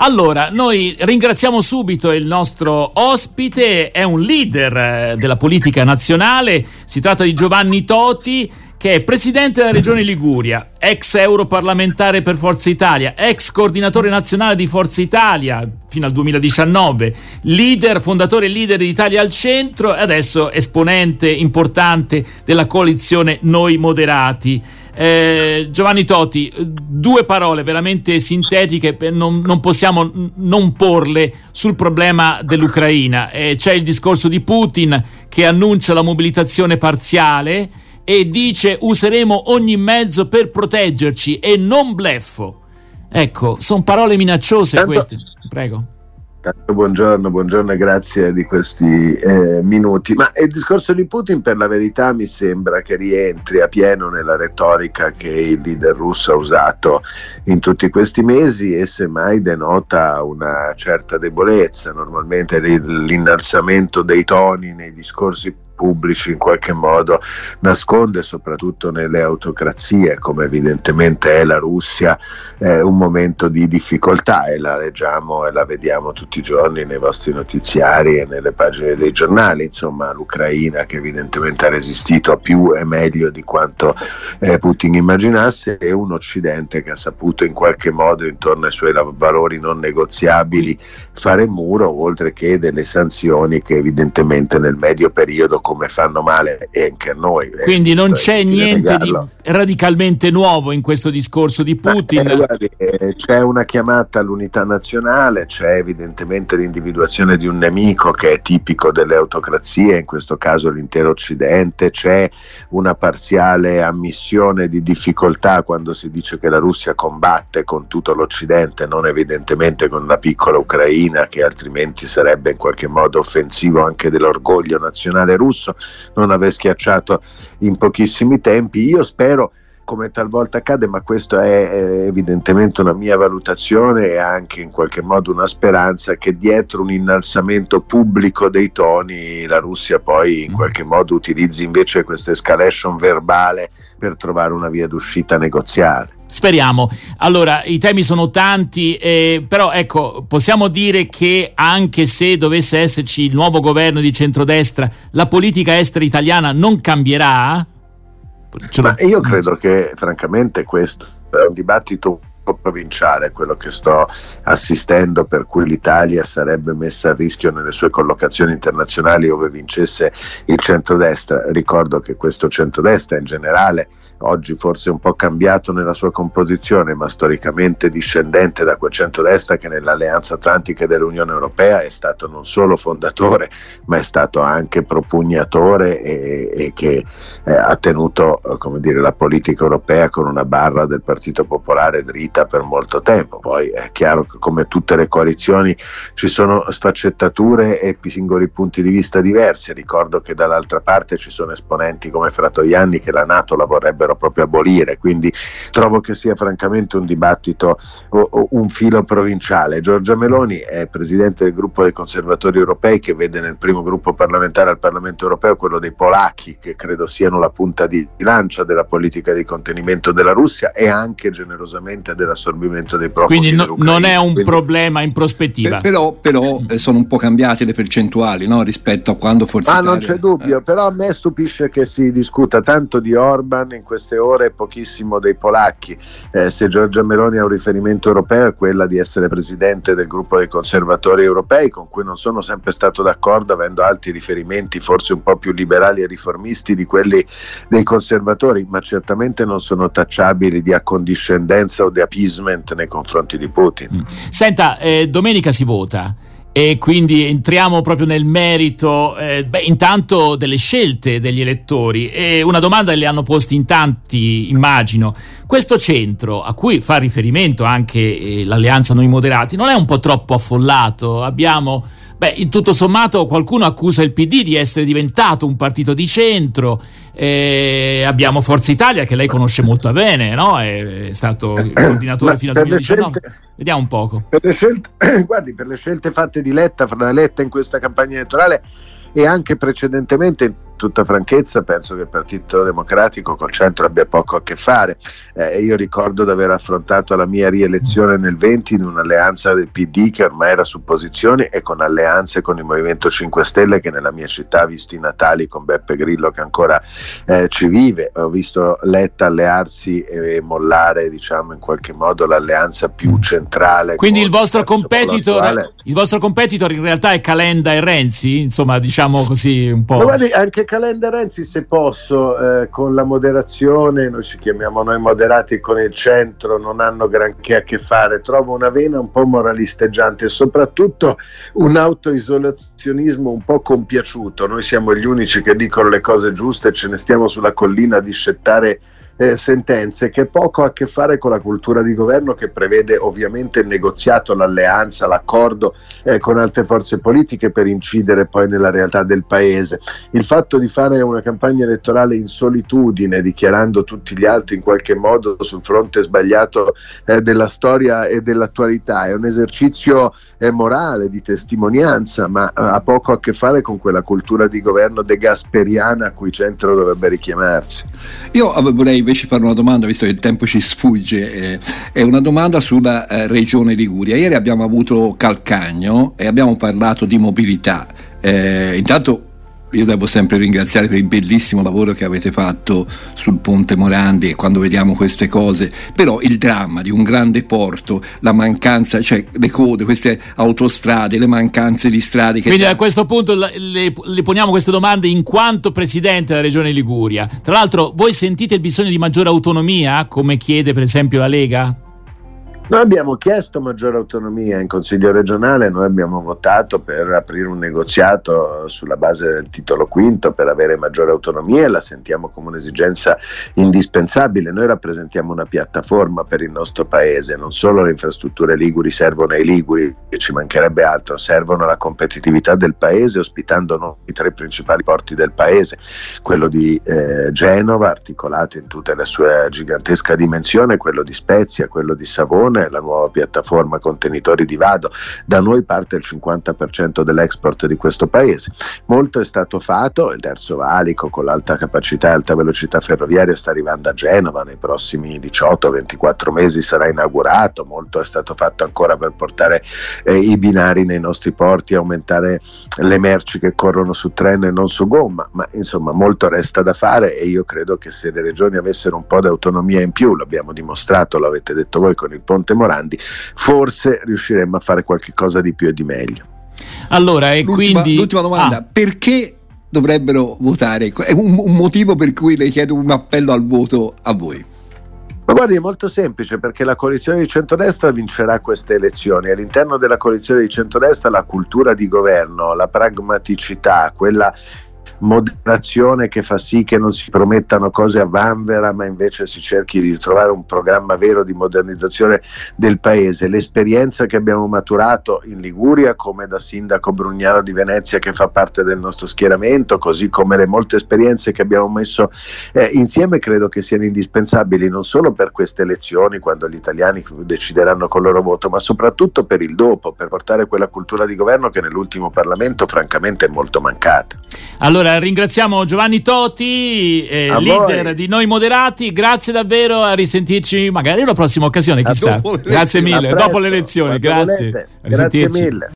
Allora, noi ringraziamo subito il nostro ospite, è un leader della politica nazionale, si tratta di Giovanni Toti, che è presidente della regione Liguria, ex europarlamentare per Forza Italia, ex coordinatore nazionale di Forza Italia fino al 2019, fondatore e leader di Italia al Centro e adesso esponente importante della coalizione Noi Moderati. Giovanni Toti, 2 parole veramente sintetiche, non possiamo non porle sul problema dell'Ucraina. C'è il discorso di Putin che annuncia la mobilitazione parziale e dice useremo ogni mezzo per proteggerci e non bleffo. Ecco, sono parole minacciose queste. Prego. Buongiorno e grazie di questi minuti. Ma il discorso di Putin, per la verità, mi sembra che rientri a pieno nella retorica che il leader russo ha usato in tutti questi mesi e semmai denota una certa debolezza. Normalmente l'innalzamento dei toni nei discorsi pubblici in qualche modo nasconde, soprattutto nelle autocrazie come evidentemente è la Russia, un momento di difficoltà, e la leggiamo e la vediamo tutti i giorni nei vostri notiziari e nelle pagine dei giornali. Insomma, l'Ucraina che evidentemente ha resistito a più e meglio di quanto Putin immaginasse, e un Occidente che ha saputo in qualche modo intorno ai suoi valori non negoziabili fare muro, oltre che delle sanzioni che evidentemente nel medio periodo come fanno male e anche a noi. Quindi non c'è niente di radicalmente nuovo in questo discorso di Putin. Guardi, c'è una chiamata all'unità nazionale, c'è evidentemente l'individuazione di un nemico che è tipico delle autocrazie, in questo caso l'intero Occidente, c'è una parziale ammissione di difficoltà quando si dice che la Russia combatte con tutto l'Occidente, non evidentemente con la piccola Ucraina, che altrimenti sarebbe in qualche modo offensivo anche dell'orgoglio nazionale russo, non aver schiacciato in pochissimi tempi. Io spero, come talvolta accade, ma questo è evidentemente una mia valutazione e anche in qualche modo una speranza, che dietro un innalzamento pubblico dei toni la Russia poi in qualche modo utilizzi invece questa escalation verbale per trovare una via d'uscita negoziale. Speriamo. Allora, i temi sono tanti, però ecco, possiamo dire che anche se dovesse esserci il nuovo governo di centrodestra, la politica estera italiana non cambierà? Ma io credo che francamente questo è un dibattito un po' provinciale, quello che sto assistendo, per cui l'Italia sarebbe messa a rischio nelle sue collocazioni internazionali ove vincesse il centrodestra. Ricordo che questo centrodestra in generale oggi forse un po' cambiato nella sua composizione, ma storicamente discendente da quel centrodestra che nell'Alleanza Atlantica dell'Unione Europea è stato non solo fondatore, ma è stato anche propugnatore e che ha tenuto, come dire, la politica europea con una barra del Partito Popolare dritta per molto tempo. Poi è chiaro che come tutte le coalizioni ci sono sfaccettature e singoli punti di vista diversi. Ricordo che dall'altra parte ci sono esponenti come Fratoianni che la NATO la vorrebbero proprio abolire, quindi trovo che sia francamente un dibattito un filo provinciale. Giorgia Meloni è presidente del gruppo dei conservatori europei, che vede nel primo gruppo parlamentare al Parlamento europeo quello dei polacchi, che credo siano la punta di lancia della politica di contenimento della Russia e anche generosamente dell'assorbimento dei profughi. Quindi non è un problema in prospettiva. Però sono un po' cambiate le percentuali, no? Rispetto a quando Forza Italia... non c'è dubbio, però a me stupisce che si discuta tanto di Orban in queste ore e pochissimo dei polacchi. Se Giorgia Meloni ha un riferimento europeo è quella di essere presidente del gruppo dei conservatori europei, con cui non sono sempre stato d'accordo, avendo altri riferimenti forse un po' più liberali e riformisti di quelli dei conservatori, ma certamente non sono tacciabili di accondiscendenza o di appeasement nei confronti di Putin. Senta, domenica si vota e quindi entriamo proprio nel merito intanto delle scelte degli elettori, e una domanda le hanno posti in tanti, immagino: questo centro a cui fa riferimento anche l'Alleanza Noi Moderati non è un po' troppo affollato? Abbiamo in tutto sommato qualcuno accusa il PD di essere diventato un partito di centro, abbiamo Forza Italia che lei conosce molto bene, no? È stato coordinatore fino al 2019. Vediamo un poco. Per le scelte fatte di Letta, fra Letta in questa campagna elettorale e anche precedentemente in tutta franchezza penso che il Partito Democratico col centro abbia poco a che fare. Io ricordo di aver affrontato la mia rielezione nel 20 in un'alleanza del PD che ormai era su posizioni e con alleanze con il Movimento 5 Stelle che nella mia città ha visto i Natali con Beppe Grillo che ancora ci vive. Ho visto Letta allearsi e mollare, diciamo, in qualche modo l'alleanza più centrale. Quindi il vostro competitor in realtà è Calenda e Renzi, insomma, diciamo così un po'. Ma guardi, anche Calenda e Renzi, se posso, con la moderazione, noi ci chiamiamo noi moderati, con il centro non hanno granché a che fare. Trovo una vena un po' moralisteggiante e soprattutto un autoisolazionismo un po' compiaciuto. Noi siamo gli unici che dicono le cose giuste e ce ne stiamo sulla collina a discettare sentenze che poco ha a che fare con la cultura di governo che prevede ovviamente il negoziato, l'alleanza, l'accordo con altre forze politiche per incidere poi nella realtà del paese. Il fatto di fare una campagna elettorale in solitudine, dichiarando tutti gli altri in qualche modo sul fronte sbagliato della storia e dell'attualità, è un esercizio morale, di testimonianza, ma ha poco a che fare con quella cultura di governo degasperiana a cui il centro dovrebbe richiamarsi. Io vorrei invece fare una domanda, visto che il tempo ci sfugge, è una domanda sulla regione Liguria. Ieri abbiamo avuto Calcagno e abbiamo parlato di mobilità. Intanto io devo sempre ringraziare per il bellissimo lavoro che avete fatto sul Ponte Morandi, e quando vediamo queste cose, però il dramma di un grande porto, la mancanza, cioè le code, queste autostrade, le mancanze di strade. Quindi a questo punto le poniamo queste domande in quanto presidente della regione Liguria. Tra l'altro, voi sentite il bisogno di maggiore autonomia, come chiede per esempio la Lega? Noi abbiamo chiesto maggiore autonomia in Consiglio regionale, noi abbiamo votato per aprire un negoziato sulla base del titolo quinto per avere maggiore autonomia e la sentiamo come un'esigenza indispensabile. Noi rappresentiamo una piattaforma per il nostro paese, non solo le infrastrutture liguri servono ai liguri, che ci mancherebbe altro, servono alla competitività del paese, ospitando noi i 3 principali porti del paese, quello di Genova, articolato in tutta la sua gigantesca dimensione, quello di Spezia, quello di Savona, la nuova piattaforma contenitori di Vado. Da noi parte il 50% dell'export di questo paese. Molto è stato fatto, il terzo valico con l'alta capacità e alta velocità ferroviaria sta arrivando a Genova, nei prossimi 18-24 mesi sarà inaugurato. Molto è stato fatto ancora per portare i binari nei nostri porti, aumentare le merci che corrono su treno e non su gomma, ma insomma molto resta da fare e io credo che se le regioni avessero un po' di autonomia in più, l'abbiamo dimostrato, l'avete detto voi con il Ponte Morandi, forse riusciremmo a fare qualche cosa di più e di meglio. Allora, e quindi l'ultima domanda, perché dovrebbero votare? È un motivo per cui le chiedo un appello al voto a voi. Ma guardi, è molto semplice, perché la coalizione di centrodestra vincerà queste elezioni. All'interno della coalizione di centrodestra la cultura di governo, la pragmaticità, quella moderazione che fa sì che non si promettano cose a vanvera ma invece si cerchi di trovare un programma vero di modernizzazione del paese, l'esperienza che abbiamo maturato in Liguria come da sindaco Brugnano di Venezia che fa parte del nostro schieramento, così come le molte esperienze che abbiamo messo insieme, credo che siano indispensabili non solo per queste elezioni quando gli italiani decideranno con il loro voto, ma soprattutto per il dopo, per portare quella cultura di governo che nell'ultimo Parlamento francamente è molto mancata. Allora ringraziamo Giovanni Toti, leader voi di Noi Moderati, grazie davvero, a risentirci magari in una prossima occasione, chissà. Grazie mille, dopo le elezioni, grazie. Grazie mille.